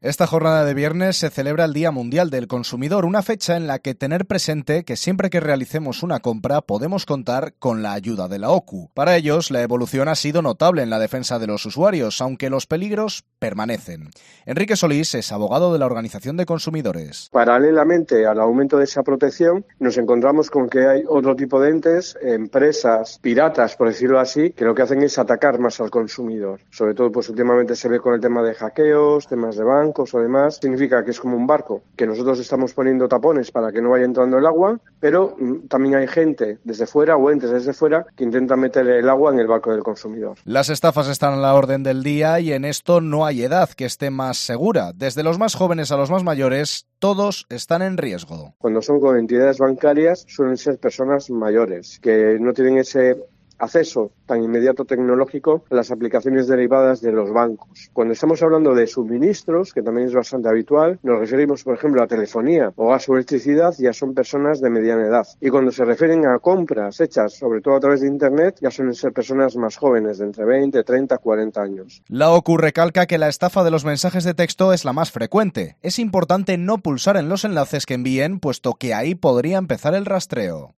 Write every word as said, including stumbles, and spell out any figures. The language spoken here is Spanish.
Esta jornada de viernes se celebra el Día Mundial del Consumidor, una fecha en la que tener presente que siempre que realicemos una compra podemos contar con la ayuda de la O C U. Para ellos, la evolución ha sido notable en la defensa de los usuarios, aunque los peligros permanecen. Enrique Solís es abogado de la Organización de Consumidores. Paralelamente al aumento de esa protección, nos encontramos con que hay otro tipo de entes, empresas piratas, por decirlo así, que lo que hacen es atacar más al consumidor. Sobre todo, pues últimamente se ve con el tema de hackeos, temas de banco, o demás. Significa que es como un barco, que nosotros estamos poniendo tapones para que no vaya entrando el agua, pero mm, también hay gente desde fuera o entes desde fuera que intentan meter el agua en el barco del consumidor. Las estafas están a la orden del día y en esto no hay edad que esté más segura. Desde los más jóvenes a los más mayores, todos están en riesgo. Cuando son con entidades bancarias suelen ser personas mayores que no tienen ese acceso tan inmediato tecnológico a las aplicaciones derivadas de los bancos. Cuando estamos hablando de suministros, que también es bastante habitual, nos referimos, por ejemplo, a telefonía o gas o electricidad, ya son personas de mediana edad. Y cuando se refieren a compras hechas, sobre todo a través de Internet, ya suelen ser personas más jóvenes, de entre veinte, treinta, cuarenta años. La O C U recalca que la estafa de los mensajes de texto es la más frecuente. Es importante no pulsar en los enlaces que envíen, puesto que ahí podría empezar el rastreo.